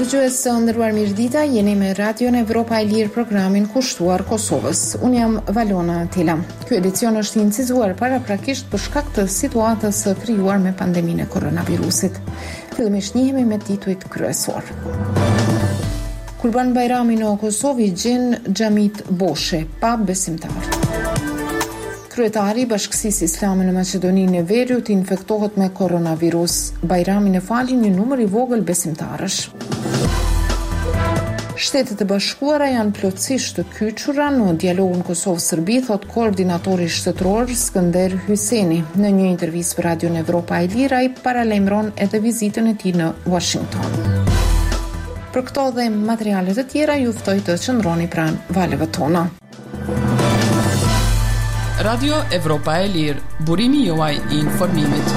Dëgjues të nderuar, mirëdita, jeni me Radion Evropa e Lirë, programin kushtuar Kosovës. Unë jam Valona Tela. Ky edicion është incizuar paraprakisht për shkak të situatës së krijuar me pandeminë e koronavirusit. Fillimisht njihemi me titujt kryesor. Kurban Bajrami në Kosovë gjen xhamit boshe, pa besimtar. Kryetari i Bashkësisë Islame në Maqedoninë e Veriut infektohet me koronavirus. Bajramin e falin një numër i vogël besimtarësh. Shtetet e Bashkuara janë plotësisht të kyçura në dialogun Kosovë-Serbi, thot koordinatori shtetëror Skënder Hyseni. Në një intervistë për Radion Evropa e Lirë, ai paralajmëron edhe vizitën e tij në Washington. Për këto dhe materiale të tjera ju ftoj të qëndroni pranë valeve tona. Radio Evropa e Lirë, burimi juaj i informimit.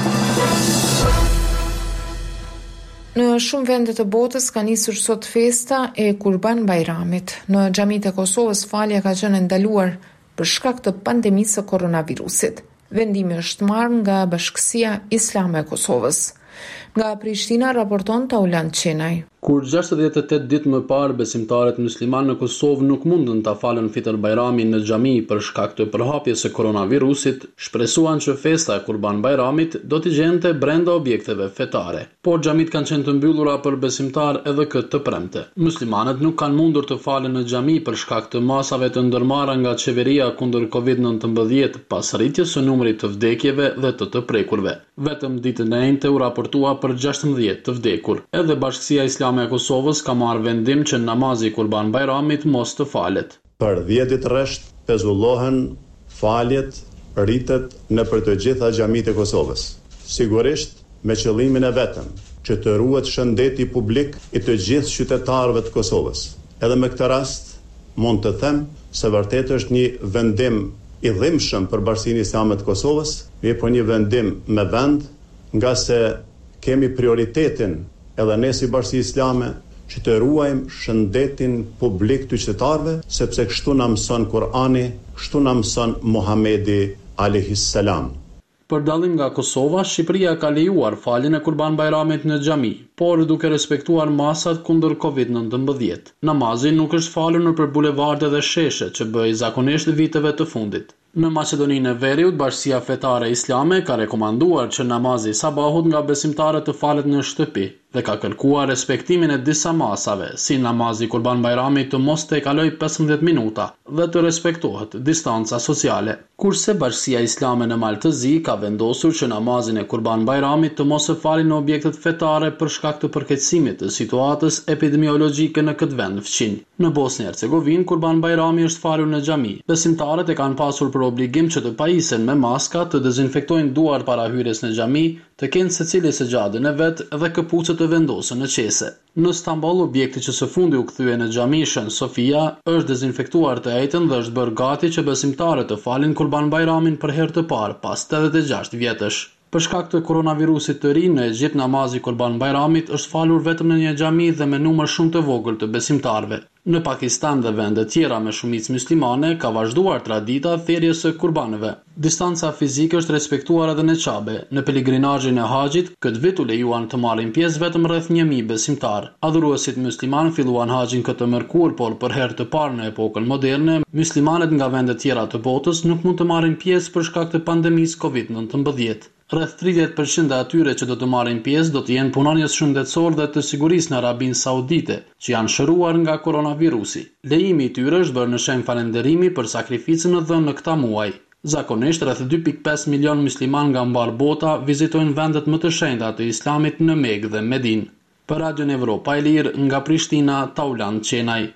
Në shumë vende të botës ka nisur sot festa e Kurban Bajramit. Në xhamitë e Kosovës falja ka qenë ndaluar për shkak të pandemisë së koronavirusit. Vendimi është marrë nga Bashkësia Islame e Kosovës. Nga Prishtina raporton Taulan Qenaj. Kur 68 ditë më parë besimtarët musliman në Kosovë nuk mundën ta falën Fitr Bajramin në xhami për shkak të përhapjes së koronavirusit, shpresuan që festa e Kurban Bajramit do t'i gjente brenda objekteve fetare. Por xhamit kanë qenë të mbyllura për besimtar edhe këtë të premte. Muslimanët nuk kanë mundur të falen në xhami për shkak të masave të ndërmarra nga qeveria kundër COVID-19 pas rritjes së numrit të vdekjeve dhe të prekurve. Vetëm ditën e njëjtë u raportua për 16 të vdekur. Edhe Bashkësia Islame e Kosovës ka marrë vendim që namazi Kurban Bajramit mos të falet. Për 10 ditë rresht pezullohen faljet, rritet në për të gjitha xhamitë e Kosovës. Sigurisht me qëllimin e vetëm që të ruhet shëndeti publik i të gjithë qytetarëve të Kosovës. Edhe me këtë rast mund të them se vërtet është një vendim i dhimbshëm për Bashkinë Islame të Kosovës, por një vendim me vend, nga se kemi prioritetin edhe ne si Bashkia Islame që të ruajmë shëndetin publik të qytetarëve, sepse kështu na mëson Kurani, kështu na mëson Muhamedi alayhis salam. Për dallim nga Kosova, Shqipëria ka lejuar faljen e Kurban Bajramit në xhami, por duke respektuar masat kundër COVID-19. Namazi nuk është falur nëpër bulevarde dhe sheshe, që bëi zakonisht viteve të fundit. Në Maqedoninë e Veriut, Bashkia Fetare Islame ka rekomanduar që namazi sabahut nga besimtarët të falet në shtëpi dhe ka kërkuar respektimin e disa masave, si namazi Kurban Bajramit të mos të kaloj 15 minuta dhe të respektohet distanca sociale. Kurse Bashkia Islame në Maltëzi ka vendosur që namazin e Kurban Bajramit të mos e falin në objektet fetare për shkak të përkeqësimit të situatës epidemiologjike në këtë vend fqinj. Në Bosnë e Hercegovinë, Kurban Bajrami është falur në xhami. Besimtarët e kanë pasur për obligim që të pajisen me maska, të dezinfektojnë duart para hyrjes në xhami, të kenë secili segjadën e vet dhe këpucët të vendosën në qese. Në Stamboll, objekti që së fundi u kthye në xhami Shën Sofia është dezinfektuar të njëjtën dhe është bërë gati që besimtarët të falin Kurban Bajramin për herë të parë pas 86 vjetësh. Për shkak të koronavirusit të ri, në Egjipt namazi Kurban Bajramit është falur vetëm në një xhami dhe me numër shumë të vogël të besimtarëve. Në Pakistan dhe vende tjera me shumicë muslimane ka vazhduar tradita thirrjes së kurbanëve. Distanca fizike është respektuar edhe në Qabe. Në peligrinazhin e Haxhit, këtë vit u lejuan të marrin pjesë vetëm rreth 1000 besimtar. Adhuruesit musliman filluan Haxhin këtë mërkur, por për herë të parë në epokën moderne, muslimanët nga vende tjera të botës nuk mund të marrin pjesë për shkak të pandemisë COVID-19. Rreth 30% e atyre që do të marrin pjesë do të jenë punonjës shëndetësor dhe të sigurisë në Arabinë Saudite, që janë shëruar nga koronavirusi. Lejimi i tyre është bërë në shenjë falënderimi për sakrificën e dhënë në këtë muaj. Zakonisht rreth 2.5 milion musliman nga mbar bota vizitojnë vendet më të shenjta të Islamit në Mekë dhe Medinë. Për Radion Evropa e Lirë nga Prishtina, Taulan Qenaj.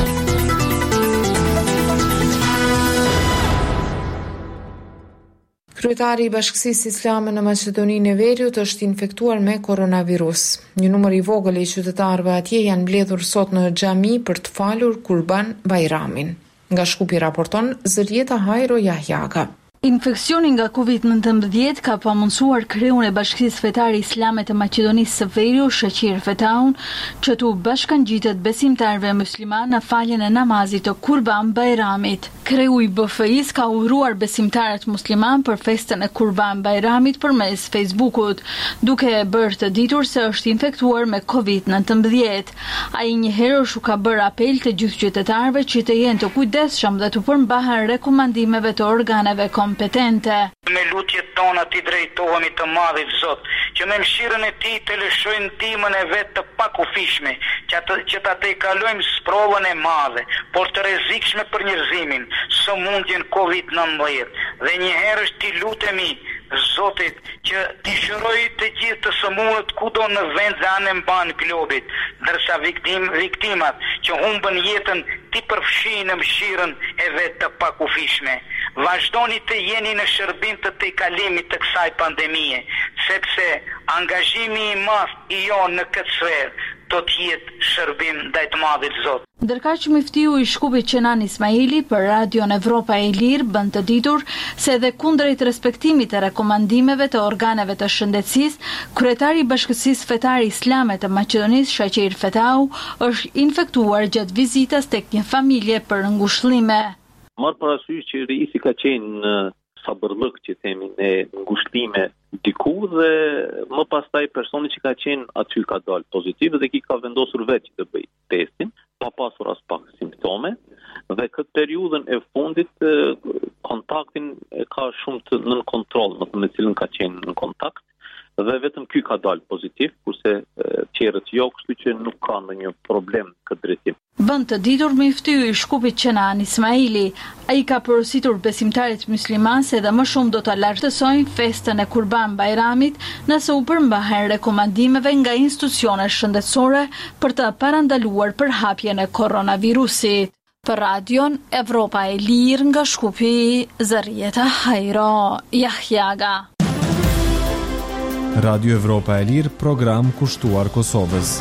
Kryetari i Bashkësisë Islame në Maqedoninë e Veriut është infektuar me koronavirus. Një numër i vogël i qytetarëve atje janë mbledhur sot në xhami për të falur Kurban Bajramin. Nga Shkupi raporton Zërieta Hajro Jahjaga. Infeksioni nga Covid-19 ka pamundsuar kreun e Bashkisë Fetare Islame të Maqedonisë së Veriut, Shaqir Fetaun, që tu bashkangjitet besimtarëve musliman në faljen e namazit të Kurban Bayramit. Kreu i BFI-s ka uruar besimtarët musliman për festën e Kurban Bayramit përmes Facebookut, duke e bërë të ditur se është infektuar me Covid-19. Ai njëherësh u ka bërë apel të gjithë qytetarëve që të jenë të kujdesshëm dhe të përmbahen rekomandimeve të organeve kompetente. Me lutjet tona ti drejtohemi të Madhit Zot, që me mëshirën e Tij të lëshojmë ndihmën e vet të pakufishme, që ta tejkalojmë sprovën e madhe, por të rrezikshme për njerëzimin, sëmundjen Covid-19, dhe njëherësh ti lutemi Zotit që t'i shëroj të gjithë të sëmurët kudo në vend dhe anë mban globit, ndërsa viktimat që humbën jetën t'i përfshijnë në mëshirën e vet të pakufishme. Vazhdoni të jeni në shërbim të tejkalimit të kësaj pandemie, sepse angazhimi i madh i jo në këtë sferë do të jetë shërbim ndaj të Madhit Zot. Ndërkaq miftiu i Shkupit Kenan Ismaili për Radion Evropa e Lirë bën të ditur se edhe kundrejt respektimit të rekomandimeve të organeve të shëndetësisë, kryetari i Bashkisë Fetare Islame të Maqedonisë, Shaqir Fetau, është infektuar gjatë vizitës tek një familje për ngushëllime. Marë parasysh që risi ka qenë sabërllëk që themi në ngushtime diku dhe më pastaj personi që ka qenë aty ka dalë pozitiv dhe ki ka vendosur vetë që të bëj testin, pa pasur as pak simptome dhe këtë periudhën e fundit kontaktin ka shumë të nën kontroll, me cilën ka qenë në kontakt dhe vetëm ky ka dalë pozitiv, kurse tjerët jo, kështu që nuk ka ndonjë problem këtë drejtim. Bën të ditur miftiu i Shkupit Kenan Ismaili. Ai ka porositur besimtarët musliman se edhe më shumë do ta lartësojnë festën e Kurban Bayramit nëse u përmbahen rekomandimeve nga institucionet shëndetësore për të parandaluar përhapjen e koronavirusit. Për Radion Evropa e Lirë nga Shkupi, Zarieta Hajro Jahjaga. Radio Evropa e Lirë, program kushtuar Kosovës.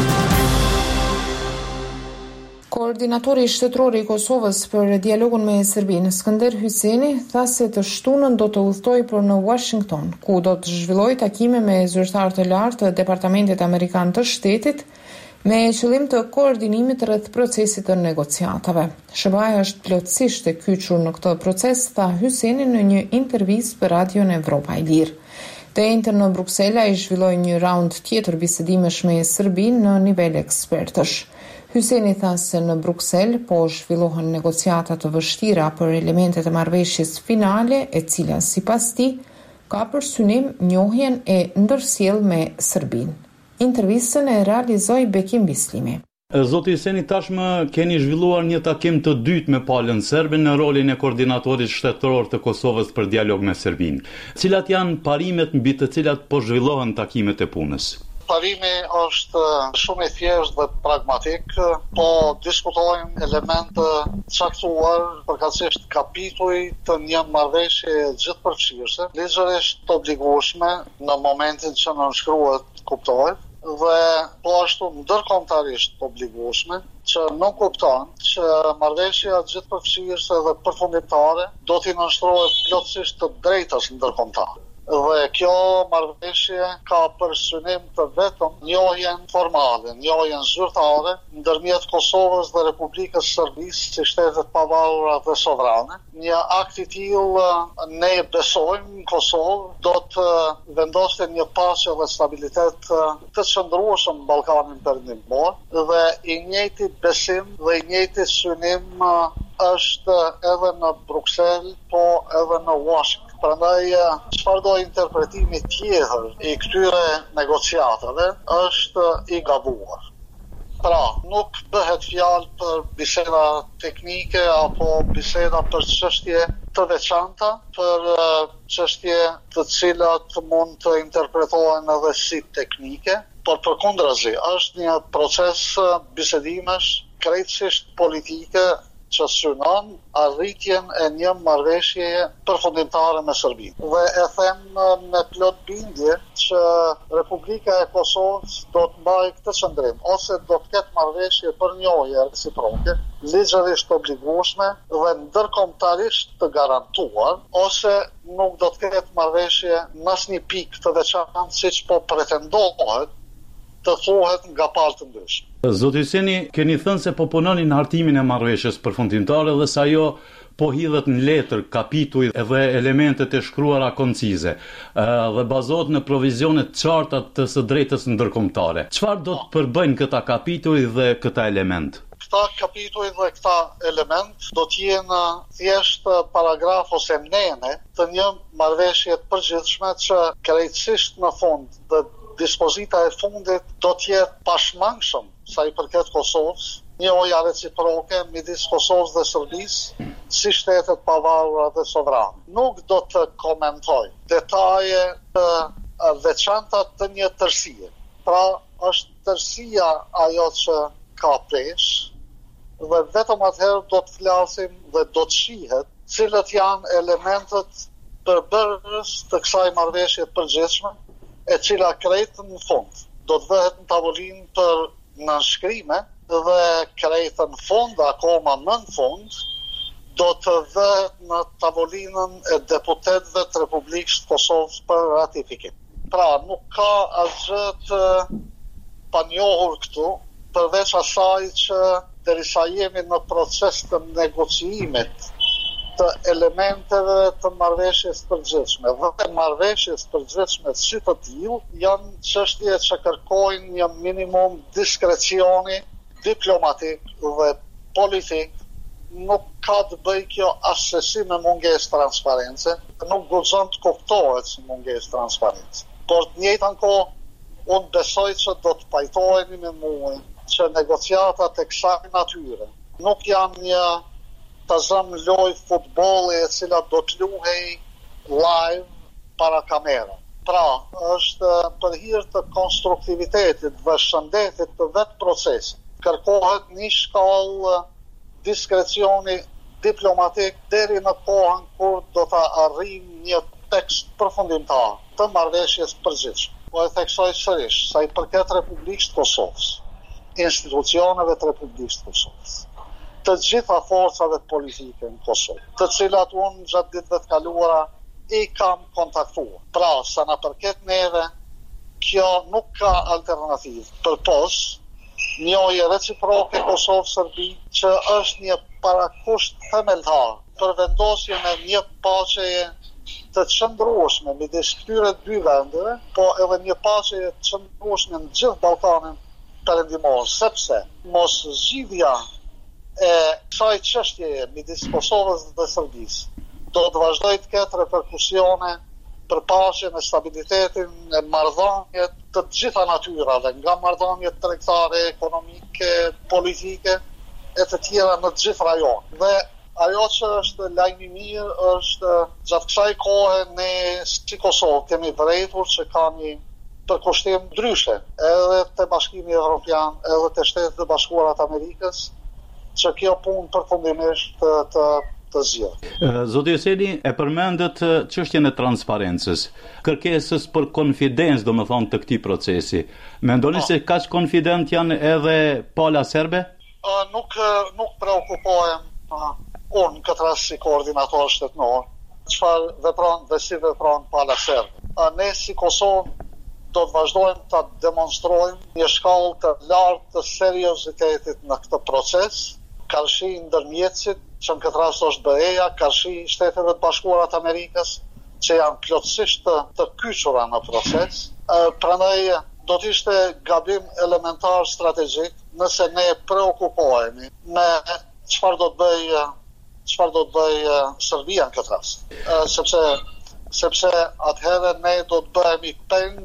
Koordinatori shtetëror i Kosovës për dialogun me Serbinë, Skënder Hyseni, tha se të shtunën do të udhtojë për në Washington, ku do të zhvillojë takime me zyrtarë të lartë të Departamentit Amerikan të Shtetit, me qëllim të koordinimit rreth procesit të negociatave. SBA-ja është plotësisht e kyçur në këtë proces, tha Hyseni në një intervistë për Radion Evropa e Lirë. Të njëjtën në Bruksela i zhvilloi një raund tjetër bisedimesh me Serbinë në nivel ekspertësh. Hyseni tha se në Bruksel po zhvillohen negociata të vështira për elementet e marrëveshjes finale, e cila sipas tij ka për synim njohjen e ndërsjellë me Serbinë. Intervistën e realizoi Bekim Bislimi. Zoti Hyseni, tashmë keni zhvilluar një takim të dytë me palën serbe në rolin e koordinatorit shtetëror të Kosovës për dialog me Serbinë. Cilat janë parimet mbi të cilat po zhvillohen takimet e punës? Parimi është shumë i thjeshtë dhe pragmatik, po diskutojmë elemente caktuar, përkatësisht kapituj të një marrëveshje gjithëpërfshirëse, ligjërisht të obligueshme në momentin që nënshkruhet kuptohet, dhe po ashtu ndërkombëtarisht të obligueshme, që nuk kupton që marrëveshja gjithëpërfshirëse dhe përfundimtare do t'i nënshtrohet plotësisht të drejtës ndërkombëtare. Dhe kjo marrëveshje ka për synim të vetëm njohjen formale, njohjen zyrtare ndërmjet Kosovës dhe Republikës Serbisë si shtetet pavarura dhe sovrane. Një akt i tillë ne besojmë në Kosovë do të vendosë një paqe dhe stabilitet të qëndrueshëm në Ballkanin Perëndimor dhe i njëjti besim dhe i njëjti synim është edhe në Bruksel, po edhe në Washington. Prandaj, çfarë do interpretimi tjetër i këtyre negociatave është i gabuar. Pra, nuk bëhet fjalë për biseda teknike apo biseda për çështje të veçanta, për çështje të cilat mund të interpretohen edhe si teknike, por përkundrazi është një proces bisedimesh krejtësisht politike që synon arritjen e një marrëveshjeje përfundimtare me Serbinë. Dhe e them me plot bindje që Republika e Kosovës do të mbajë këtë qëndrim, ose do të ketë marrëveshje për njohje reciproke, ligjërisht obligueshme dhe ndërkombëtarisht të garantuar, ose nuk do të ketë marrëveshje në asnjë pikë të veçantë siç po pretendohet të thuhet nga palë të ndryshme. Zoti Hyseni, keni thënë se po punonin hartimin e marrëveshjes përfundimtare dhe se ajo po hidhet në letër, kapituj dhe elementet e shkruara koncize dhe bazohet në provizionet qarta të së drejtës ndërkombëtare. Çfarë do të përbëjnë këta kapituj dhe këta element? Këta kapituj dhe këta element do t'jenë thjesht paragraf ose mnene të një marrëveshje të përgjithshme që krejtësisht në fund dhe dispozita e fundit do t'jetë pashmangshëm sa i përket Kosovës, njohja reciproke midis Kosovës dhe Serbisë si shtetet pavarura dhe sovrane. Nuk do të komentoj detaje të veçanta të një tërësie. Pra, është tërësia ajo që ka peshë dhe vetëm atëherë do të flasim dhe do të shihet cilët janë elementet përbërës të kësaj marrëveshje të përgjithshme, e cila krejtë në fund do të vëhet në tavolinë për nënshkrime dhe krejtë në fund, akoma në fund, do të vëhet në tavolinën e deputetëve të Republikës të Kosovës për ratifikim. Pra, nuk ka asgjë të panjohur këtu, përveç asaj që derisa jemi në proces të negociimit të elementeve të marrëveshjes përgjithshme. Dhe marrëveshjes përgjithshme si të tillë janë çështje që kërkojnë një minimum diskrecioni diplomatik dhe politik. Nuk ka të bëjë kjo asesi me mungesë transparence, nuk guxon të kuptohet si mungesë transparence. Por të njëjtën kohë, unë besoj që do të pajtoheni me mua që negociatat e kësaj natyre nuk janë një të zëmë loj futbolli e cila do të luhej live para kamera. Pra, është për hir të konstruktivitetit dhe shëndetit të vetë procesit. Kërkohet një shkallë diskrecioni diplomatik deri në kohën kur do të arrijmë një tekst përfundimtar të marrëveshjes përgjithshme. Po e theksoj sërish, sa i përket Republikës të Kosovës, institucioneve të Republikës të Kosovës, të gjitha forcave politike në Kosovë, të cilat unë gjatë ditëve të kaluara i kam kontaktuar. Pra, sa na përket neve, kjo nuk ka alternativë përpos njohje reciproke Kosovë-Serbi, që është një parakusht themeltar për vendosjen e një paqeje të qëndrueshme midis këtyre dy vendeve, po edhe një paqeje të qëndrueshme në gjithë Ballkanin perëndimor, sepse mos zgjidhja e kësaj çështjeje midis Kosovës dhe Serbisë do të vazhdoj të ketë reperkusione për paqen e stabilitetin e marrëdhëniet të gjitha natyrave, nga marrëdhëniet tregtare, ekonomike, politike e të tjera në të gjithë rajonet. Dhe ajo që është lajmi i mirë është gjatë kësaj kohe ne si Kosovë kemi vërejtur që ka një përkushtim ndryshe edhe te Bashkimi Evropian, edhe te Shtetet e Bashkuara të Amerikës, që kjo punë përfundimisht të zgjidhet. Zoti Hyseni e përmendet çështjen e transparencës, kërkesës për konfidencë, domethënë të këtij procesi. Mendoni se kaq konfident janë edhe pala serbe? Nuk preokupohem unë këtë rast si koordinator shtetnor, çfarë vepron dhe si vepron pala serbe. Ne si Kosovë do të vazhdojmë të demonstrojmë një shkallë të lartë të seriozitetit në këtë proces, karshi ndërmjetësit, që në këtë rast është BE-ja, karshi Shteteve të Bashkuara të Amerikës, që janë plotësisht të kyçura në proces. Prandaj do të ishte gabim elementar strategjik nëse ne preokupohemi me çfarë do të bëjë Serbia në këtë rast. Sepse atëherë ne do të bëhemi peng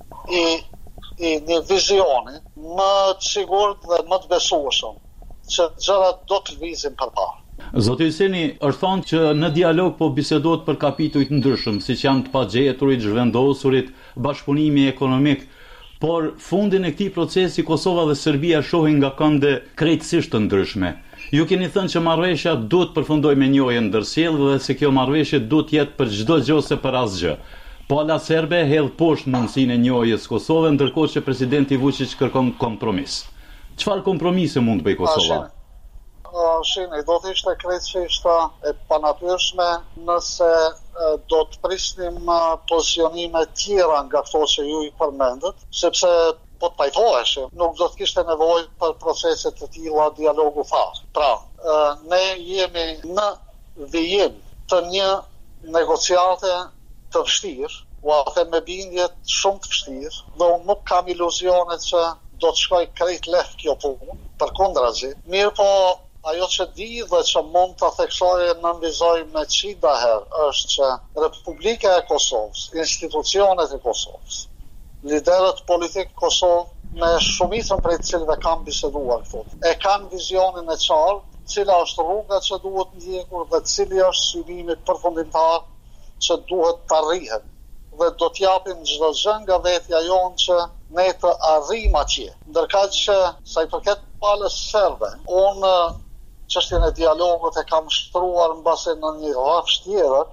i një vizioni më të sigurt dhe më të besueshëm që gjërat do të lëvizin përpara. Zoti Hyseni, është thonë që në dialog po bisedohet për kapituj të ndryshëm, siç janë të pagjeturit, zhvendosurit, bashkëpunimi ekonomik, por fundin e këtij procesi Kosova dhe Serbia shohin nga kënde krejtësisht të ndryshme. Ju keni thënë që marrëveshja duhet përfundoj me njohje ndërsjellë dhe se kjo marrëveshje duhet jetë për çdo gjë ose për asgjë. Pola serbe hedh poshtë mundësinë e njohjes Kosovës, ndërkohë që presidenti Vučić kërkon kompromis. Çfarë kompromise mund të bëjë Kosova? Shini, do të ishte krejtësisht e panatyrshme nëse do të prisnim pozicionime tjera nga këto që ju i përmendët, sepse po të pajtoheshim, nuk do të kishte nevojë për procese të tilla dialogu fare. Pra, ne jemi në vijim të një negociate të vështirë, atë me bindje shumë të vështirë, dhe unë nuk kam iluzionet që do të shkoj krejt lehtë kjo punë, përkundrazi. Mirë po, ajo që di dhe që mund të theksoj e nënvizoj me qida herë është që Republika e Kosovës, institucionet e Kosovës, liderët politikë Kosovë me shumicën prej të cilëve kam biseduar këtu, e kanë vizionin e qartë, cila është rruga që duhet ndjekur dhe cili është synimi përfundimtar që duhet të arrihet. Dhe do t'japim çdo gjë nga vetja jonë që ne të arrijm atje. Ndërkaq që sa i përket palës serbe, unë çështjen e dialogut e kam shtruar mbase në një rrafsh tjetër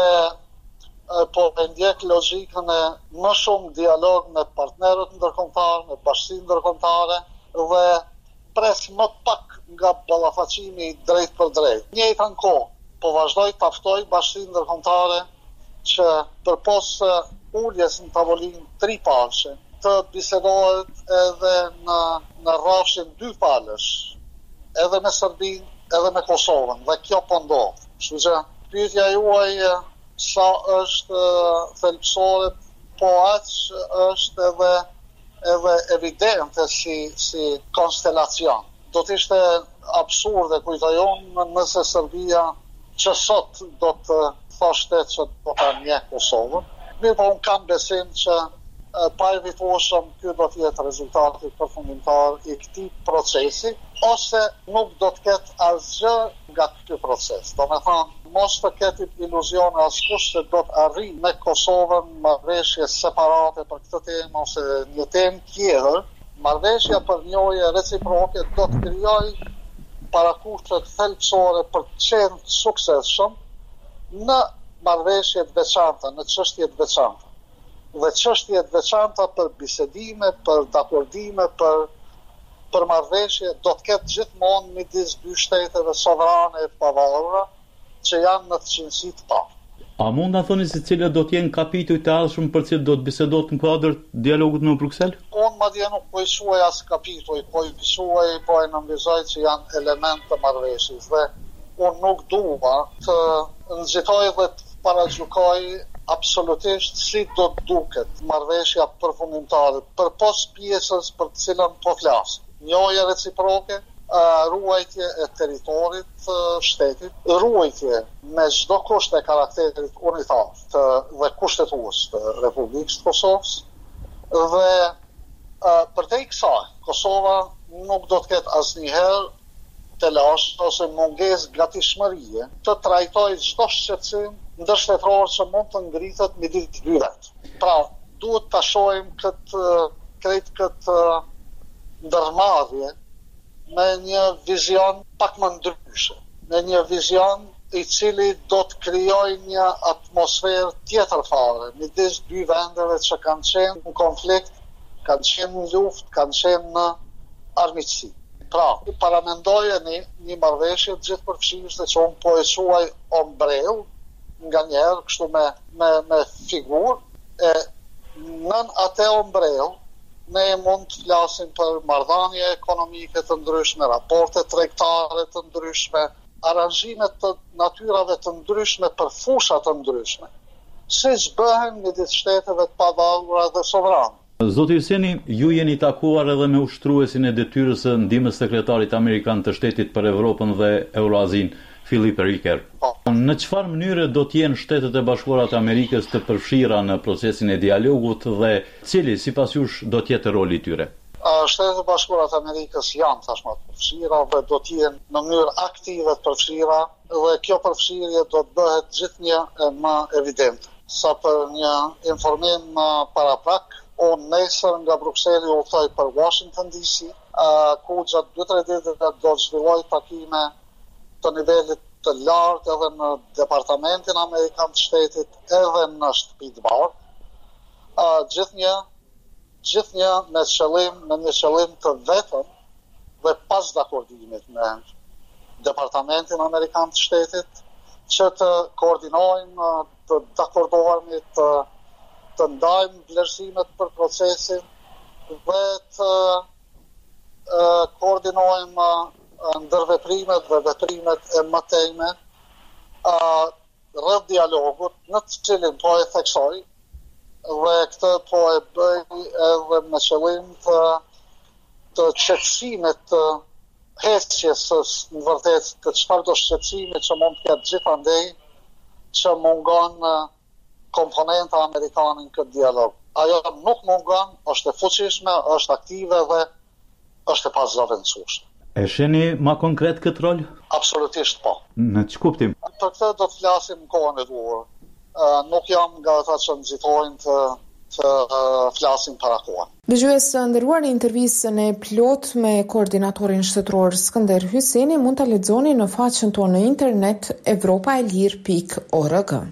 dhe po e ndjek logjikën e më shumë dialog me partnerët ndërkombëtar, me bashkinë ndërkombëtare dhe pres më pak nga ballafaqimi drejt për drejt. Njëjtën kohë po vazhdoj të ftoj bashkinë ndërkombëtare që përpos uljes në tavolinë tripalëshe të bisedohet edhe në rrafshin dy palësh, edhe me Serbinë, edhe me Kosovën, dhe kjo po ndodh. Kështu që pyetja juaj sa është thelbësore, po aq është edhe evidente si konstelacion. Do të ishte absurde, kujtojon, nëse Serbia që sot do të thoshte që do ta njeh Kosovën. Mirë po unë kam besim që pa evitueshëm ky do të jetë rezultati përfundimtar i këtij procesi, ose nuk do të ketë asgjë nga ky proces. Domethënë, mos të ketë iluzione askush se do të arrijë me Kosovën marrëveshje separate për këtë temë ose një temë tjetër. Marrëveshja për njohje reciproke do të krijojë parakushte thelbësore për të qenë suksesshëm në marrëveshje të veçanta, në çështje të veçanta. Dhe çështje të veçanta për bisedime, për dakordime, për marrëveshje do të ketë gjithmonë midis dy shteteve sovrane e pavarura që janë në të qinësi të parë. A mund ta thoni se cilët do të jenë kapitujt të ardhshëm për cilët do të bisedohet në kuadër të dialogut në Bruksel? Unë madje nuk po i quaj as kapituj, po e nënvizoj që janë element të marrëveshjes dhe unë nuk dua të nxitoj dhe të paragjykoj absolutisht si do të duket marrëveshja përfundimtare përpos pjesës për të cilën po flas. Njohje reciproke, ruajtje e territorit shtetit, ruajtje me çdo kusht e karakterit unitar dhe kushtetues të Republikës së Kosovës dhe përtej kësaj Kosova nuk do të ketë asnjëherë telash ose mungesë gatishmërie të trajtojë çdo shqetësim ndërshtetëror që mund të ngritet midis të dy vetë. Pra, duhet ta shohim këtë ndërmarrje me një vizion pak më ndryshe, me një vizion i cili do të krijojë një atmosferë tjetër fare midis dy vendeve që kanë qenë në konflikt, kanë qenë në luftë, kanë qenë në armiqësi. Pra, paramendojeni një marrëveshje të gjithë përfshirëse që unë po e quaj ombrell, nga njerë kështu me figurë, nën atë ombrell ne mund të flasim për marrëdhënie ekonomike të ndryshme, raporte tregtare të ndryshme, aranjime të natyrave të ndryshme për fusha të ndryshme, siç bëhen midis shteteve të pavarura dhe sovrane. Zoti Hyseni, ju jeni takuar edhe me ushtruesin e detyrës së ndihmës sekretarit amerikan të shtetit për Evropën dhe Euroazin, Philip Ricker. Në çfarë mënyre do të jenë Shtetet e Bashkuara të Amerikës të përfshira në procesin e dialogut dhe cili sipas jush do të jetë roli i tyre? Shtetet e Bashkuara të Amerikës janë tashmë të përfshira dhe do të jenë në mënyrë aktive të përfshira dhe kjo përfshirje do të bëhet gjithnjë më evidente. Sa për një informim paraprak, unë nesër nga Brukseli udhtoj për Washington DC, ku gjatë 2-3 ditëve do të zhvilloj takime të nivelit të lartë edhe në Departamentin Amerikan të Shtetit edhe në shtëpitë barë. Gjithnjë me një qëllim të vetëm dhe pas dakordimit me Departamentin Amerikan të Shtetit, që të koordinojmë, të dakordohemi, të ndajmë vlerësimet për procesin dhe të koordinojmë ndërveprimet dhe veprimet e mëtejme rreth dialogut, në të cilin po e theksoj dhe këtë po e bëj edhe me qëllim të qetësimit të hesjes në vërtet të çfarëdo shqetësimi që mund të ketë gjithandej që mungon komponenta amerikane në këtë dialog. Ajo nuk mungon, është e fuqishme, është aktive dhe është e pazavendësueshme. E sheni ma konkret këtë rol? Absolutisht po. Në që kuptim? Për këtë do të flasim në kohën e duhur. Nuk jam nga ata që nxitojnë të flasim para kohën. Dëgjues, nderuar, në intervistën e plot me koordinatorin shtetëror Skënder Hyseni mund ta lexoni në faqen tonë në internet evropaelir.org.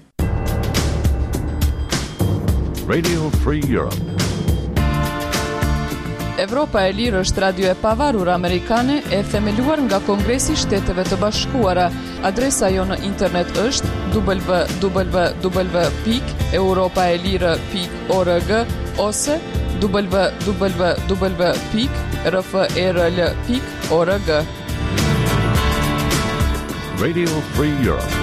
Radio Free Europe. Evropa e Lirë është radio e pavarur amerikane e themeluar nga Kongresi i Shteteve të Bashkuara. Adresa jo në internet është www.europaelire.org ose www.rfrl.org. Radio Free Europe.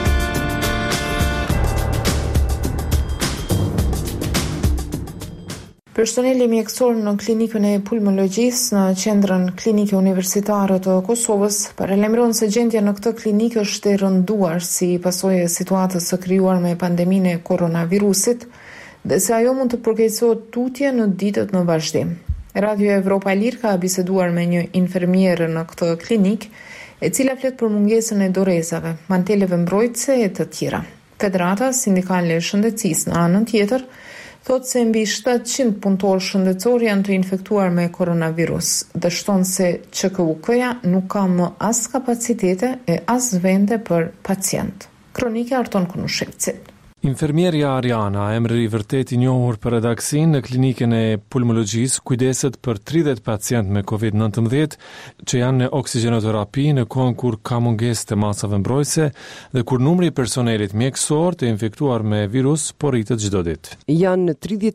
Personeli mjekësor në klinikën e pulmologjisë në qendrën klinike universitare të Kosovës paralajmëron se gjendja në këtë klinikë është e rënduar si pasojë e situatës së krijuar me pandeminë e koronavirusit, dhe se ajo mund të përkeqësohet tutje në ditët në vazhdim. Radio Evropa e Lirë ka biseduar me një infermierë në këtë klinikë, e cila flet për mungesën e dorezave, manteleve mbrojtëse e të tjera. Federata Sindikale e Shëndetësisë në anën tjetër thot se mbi 700 punëtorë shëndetësor janë të infektuar me koronavirus, dhe shton se QKUK-ja nuk ka më as kapacitete e as vende për pacient. Kronike Arton Kunushevcit. Infermierja Ariana, emri i vërtet i njohur për redaksin në klinikën e pulmologjisë, kujdeset për 30 pacient me COVID-19 që janë në oksigjenoterapi në kohën kur ka mungesë të masave mbrojtëse dhe kur numri i personelit mjekësor të infektuar me virus po rritet çdo ditë. Janë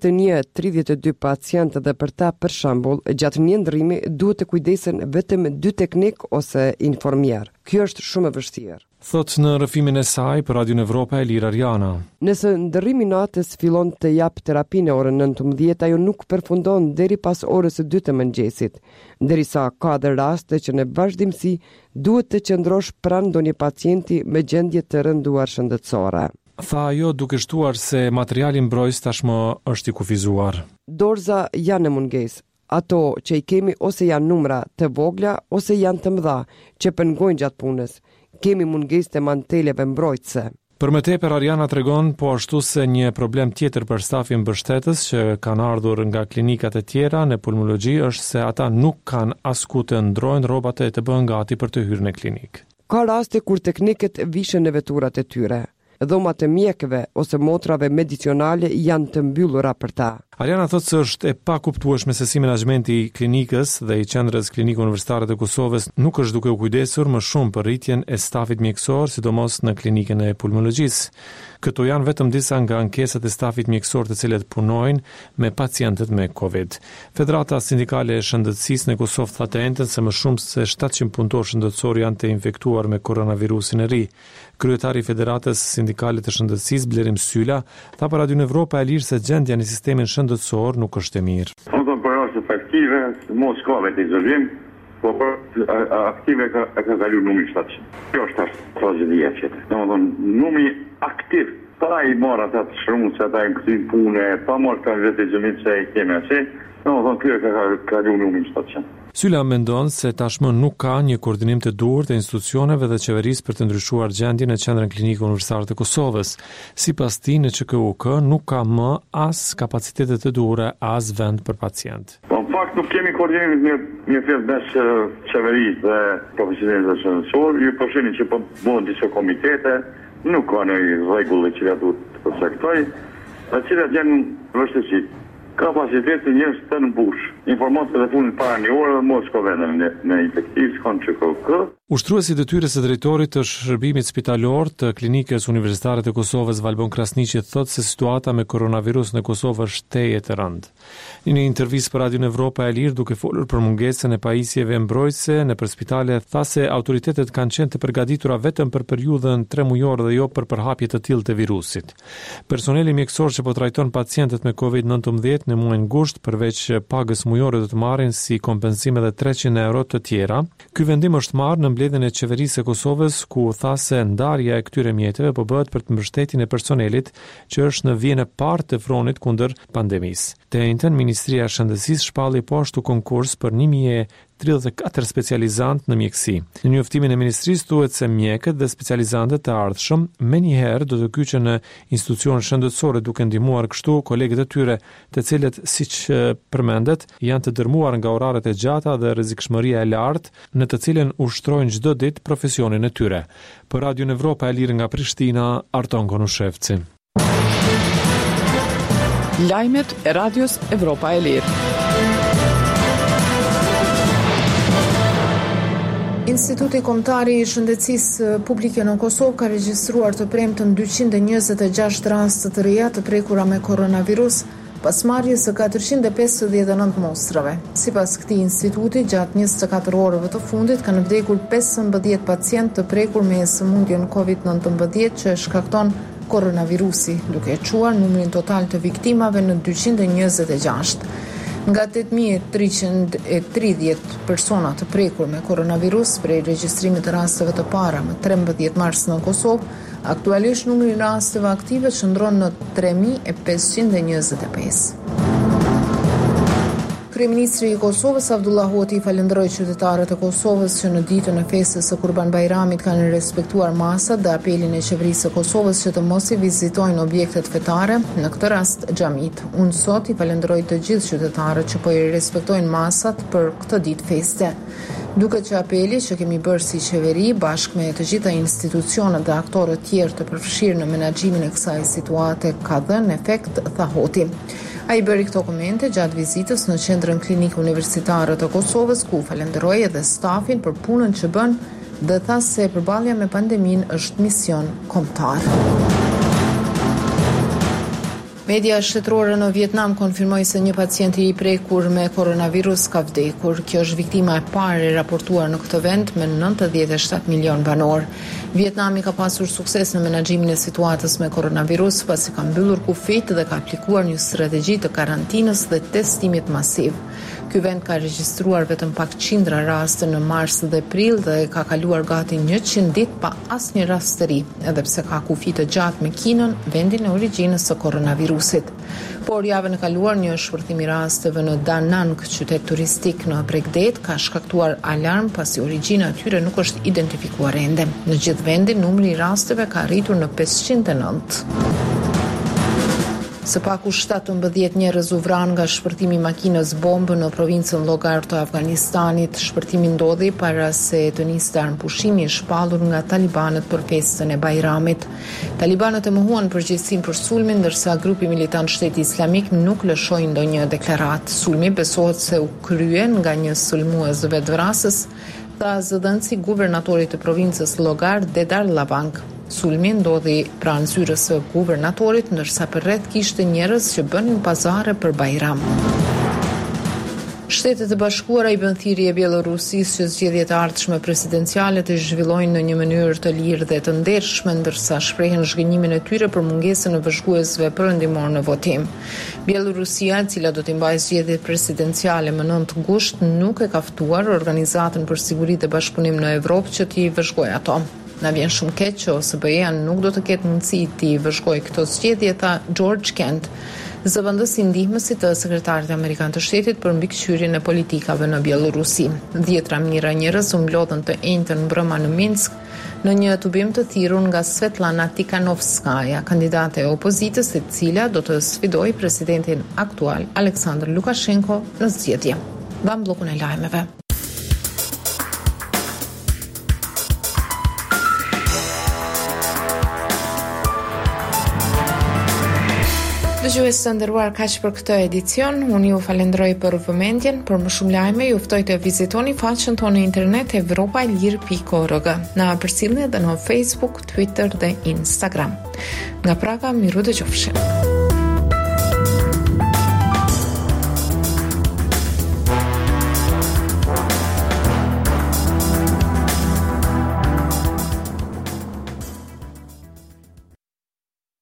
31-32 pacientë dhe për ta, për shembull, gjatë një ndrimi duhet të kujdesen vetëm 2 teknik ose infermier. Kjo është shumë e vështirë, thot në rrëfimin e saj për Radion Evropa e Lirë Ariana. Nëse ndërrimi natës fillon të jap terapinë orën 19, ajo nuk përfundon deri pas orës 2 të mëngjesit, derisa ka dhe raste që në vazhdimsi duhet të qëndrosh pranë ndonjë pacienti me gjendje të rënduar shëndetësore. Tha ajo duke shtuar se materiali mbrojtës tashmë është i kufizuar. Dorza janë në mungesë. Ato që i kemi ose janë numra të vogla ose janë të mëdha që pengojnë gjatë punës. Kemi mungesë të manteleve mbrojtëse. Për më tepër, Ariana tregon po ashtu se një problem tjetër për stafin mbështetës që kanë ardhur nga klinikat e tjera në pulmologji është se ata nuk kanë asku të ndrojnë rrobat e të bëhen gati për të hyrë në klinikë. Ka raste kur teknikët vishën në veturat e tyre. Dhomat e mjekëve ose motrave medicinale janë të mbyllura për ta. Ariana thotë se është e pakuptueshme se si menaxhmenti i klinikës dhe i qendrës klinike universitare të Kosovës nuk është duke u kujdesur më shumë për rritjen e stafit mjekësor, sidomos në klinikën e pulmologjisë. Këto janë vetëm disa nga ankesat e stafit mjekësor të cilët punojnë me pacientët me COVID. Federata Sindikale e Shëndetësisë në Kosovë tha të njëjtën se më shumë se 700 punëtorë shëndetësor janë të infektuar me koronavirusin e ri. Kryetari i Federatës Sindikale të Shëndetësisë, Blerim Syla, tha për Radion Evropa e Lirë se gjendja në sistemin shëndetësor nuk është e mirë. Unë për rastet aktive, mos ka vetë izolime, po për aktive ka kalu numri 700. Kjo është tragedia qëtë. Domethënë, numri aktiv, pa i marrë ata të shrumë, se ata i këtyn pune, pa marrë kanë vetë izolime se i keme ase, domethënë, kjo ka kalu numri 700. Sylla mendon se tashmë nuk ka një koordinim të duhur të institucioneve dhe qeverisë për të ndryshuar gjendjen në Qendrën Klinike Universitare të Kosovës. Sipas tij, në ÇKUK nuk ka më as kapacitete të duhura as vend për pacient. Në fakt nuk kemi koordinim një fjalë mes qeverisë dhe profesionistëve shëndetësor. Ju po shihni që po bëhen disa komitete, nuk ka një rregull që duhet të përcaktoj, të cilat janë vështirësi. Kapaciteti njerëz të mbush. Informata të funit para një orë dhe mos ka vendin në efektiv s'kan ÇKUK. Ushtruesi detyrës së drejtorit të shërbimit spitalor të Klinikës Universitare të Kosovës Valbon Krasniqi thotë se situata me koronavirus në Kosovë është teje të rëndë. Në një intervistë për Radio Evropa e Lirë, duke folur për mungesën e pajisjeve mbrojtëse nëpër spitale, tha se autoritetet kanë qenë të përgatitura vetëm për periudhën 3 mujore dhe jo për përhapje të tillë të virusit. Personeli mjekësor që po trajton pacientët me COVID-19 në muajin gusht, përveç pagës mujore do të marrin si kompensime edhe 300 euro të tjera. Ky vendim është marrë në mbledhjen e qeverisë së Kosovës, ku tha se ndarja e këtyre mjeteve po bëhet për të mbështetjen e personelit që është në vijën e parë të fronit kundër pandemisë. Të njëjtën, Ministria e Shëndetësisë shpalli po ashtu konkurs për 1034 specializantë në mjekësi. Në njoftimin e ministrisë thuhet se mjekët dhe specializantët të ardhshëm menjëherë do të kyçen në institucione shëndetësore duke ndihmuar kështu kolegët e tyre, të cilët siç përmendet janë të dërmuar nga oraret e gjata dhe rrezikshmëria e lartë në të cilën ushtrojnë çdo ditë profesionin e tyre. Për Radio Evropa e Lirë nga Prishtina, Arton Konushevci. Lajmet e Radios Evropa e Lirë. Instituti Kombëtar i Shëndetësisë Publike në Kosovë ka regjistruar të premtën 226 raste të reja të prekura me koronavirus, pas marrjes së 459 mostrave. Sipas këtij instituti, gjatë 24 orëve të fundit kanë vdekur 15 pacientë të prekur me sëmundjen COVID-19 që shkakton koronavirusi, duke çuar numrin total të viktimave në 226. Nga 8.330 persona të prekur me koronavirus prej regjistrimit të rasteve të para më 13 mars në Kosovë, aktualisht numri i rasteve aktive qëndron në 3.525. Kryeministri i Kosovës Abdullah Hoti falenderoi qytetarët e Kosovës që në ditën e festës së Kurban Bayramit kanë respektuar masat dhe apelin e qeverisë së Kosovës që të mos i vizitojnë objektet fetare, në këtë rast xhamit. Unë sot i falenderoj të gjithë qytetarët që po i respektojnë masat për këtë ditë feste. Duket që apeli që kemi bërë si qeveri bashkë me të gjitha institucionet dhe aktorët tjerë të përfshirë në menaxhimin e kësaj situate ka dhënë efekt, tha Hoti. Ai bëri këto komente gjatë vizitës në Qendrën Klinike Universitare të Kosovës, ku falenderoi edhe stafin për punën që bën dhe tha se përballja me pandeminë është mision kombëtar. Media shtetërore në Vietnam konfirmoi se një pacient i prekur me koronavirus ka vdekur. Kjo është viktima e parë e raportuar në këtë vend me 97 milion banor. Vietnami ka pasur sukses në menaxhimin e situatës me koronavirus pasi ka mbyllur kufit dhe ka aplikuar një strategji të karantinës dhe testimit masiv. Ky vend ka regjistruar vetëm pak qindra raste në mars dhe prill dhe ka kaluar gati 100 ditë pa asnjë rast të ri, edhe pse ka kufi të gjatë me Kinën, vendin e origjinës së koronavirusit. Por javën e kaluar një shpërthim i rasteve në Da Nang, qytet turistik në Bregdet, ka shkaktuar alarm pasi origjina e tyre nuk është identifikuar ende. Në gjithë vendin numri i rasteve ka arritur në 509. Së paku 17 njerëz u vranë nga shpërthimi i makinës bombë në provincën Logar të Afganistanit. Shpërthimi ndodhi para se të niste armpushimi i shpallur nga talibanët për festën e Bajramit. Talibanët e mohuan përgjegjësinë për sulmin, ndërsa grupi militant Shteti Islamik nuk lëshoi ndonjë deklaratë. Sulmi besohet se u kryen nga një sulmues vetvrasës, tha zëdhënësi guvernatorit të provincës Logar, Dedar Labank. Sulmi ndodhi pranë zyrës së guvernatorit, ndërsa përreth kishte njerëz që bënin pazare për Bajram. Shtetet e Bashkuara i bën thirrje Bielorusisë që zgjedhjet e ardhshme presidenciale të zhvillojnë në një mënyrë të lirë dhe të ndershme, ndërsa shprehen zhgënjimin e tyre për mungesën e vëzhguesve perëndimor në votim. Bielorusia, e cila do të mbajë zgjedhjet presidenciale më 9 gusht, nuk e ka ftuar Organizatën për Siguri dhe Bashkëpunim në Evropë që t'i vëzhgojë ato. Na vjen shumë keq që OSBE-ja nuk do të ketë mundësi t'i vëzhgojë këto zgjedhje, tha George Kent, zëvendësi ndihmësit të sekretarit amerikan të shtetit për mbikëqyrjen e politikave në Bielorusi. 10 mijëra njerëz u mblodhen të enjtën mbrëma në Minsk në një tubim të thirrur nga Svetlana Tikhanovskaja, kandidate e opozitës e cila do të sfidojë presidentin aktual Aleksandr Lukashenko në zgjedhje. Mbam bllokun e lajmeve. Dëgjues të nderuar, kaq për këtë edicion. Unë ju falenderoj për vëmendjen. Për më shumë lajme ju ftoj të vizitoni faqen tonë në internet evropailir.org, na përcjellni edhe në Facebook, Twitter dhe Instagram. Nga Praga, miru dëgjofshim.